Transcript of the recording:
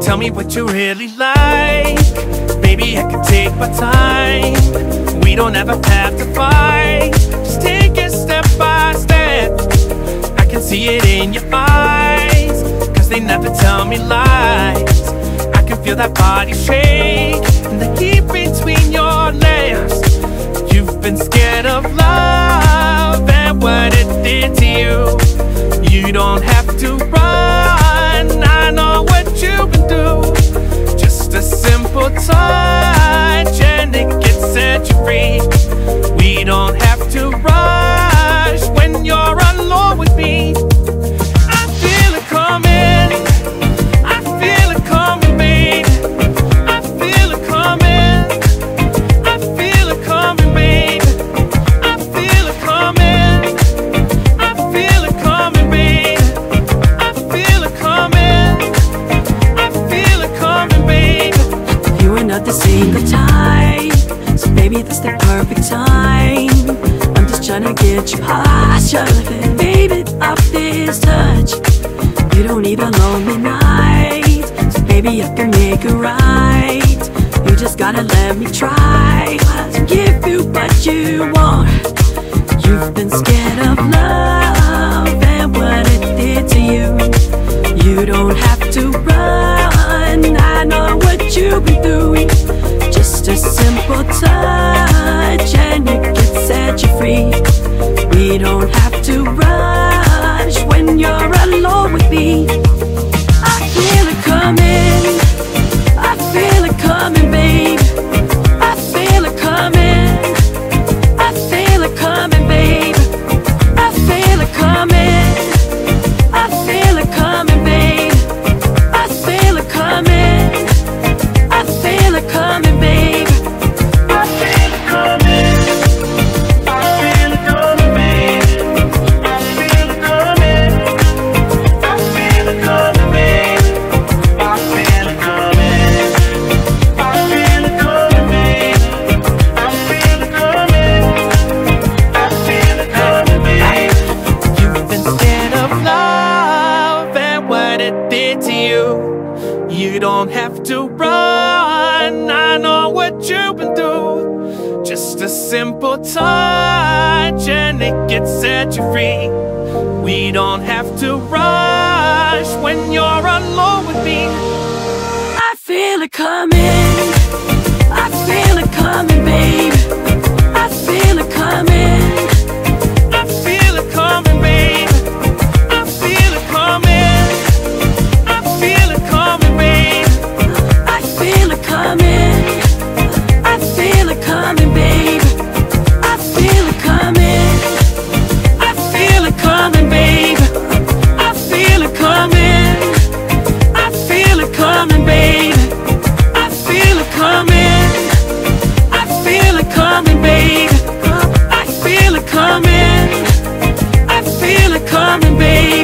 tell me what you really like. Baby, I can take my time. We don't ever have to fight. Just take it step by step. I can see it in your eyes, cause they never tell me lies. I can feel that body shake and the heat between your legs. You've been scared of love and what it did to you. You don't have to run, I know what you can do. Just a simple touch and it can set you free. We don't have to rush when you're alone with me. I feel it coming, I feel it coming, babe. I feel it coming, I feel it coming, babe. I feel it coming, I feel it coming, babe. I feel it coming, I feel it coming, babe. You are not the single type, so baby that's the perfect time. I'm just trying to get you high, baby, off this touch. You don't need a lonely night, so baby I can make it right. You just gotta let me try to give you what you want. You've been scared of love and what it did to you. You don't have to run, I know what you've been doing. Just a simple touch and it can set you free. We don't have to rush when you're alone with me. I feel it coming, I feel it coming, babe. I feel it coming, I feel it coming, babe. I feel it coming, I feel it coming, babe. I feel it coming, I feel it coming, babe. I feel it coming, I feel it coming, babe. I feel it coming, I feel it coming, babe. I feel it coming, I feel it coming, babe. I feel it coming, I feel it coming, babe. You've been scared of love and what it did to you. You don't have to run, I know what you've been through. Just a simple touch and it can set you free. We don't have to rush when you're alone with me. I feel it coming, I feel it coming, babe. I feel it coming, I feel it coming, babe. I feel it coming, I feel it coming, babe. I feel it coming, I feel it coming, babe. I feel it coming, I feel it coming, babe. I feel it coming, I feel it coming, babe. I feel it coming, I feel it coming, babe. I feel it coming, I feel it coming, babe.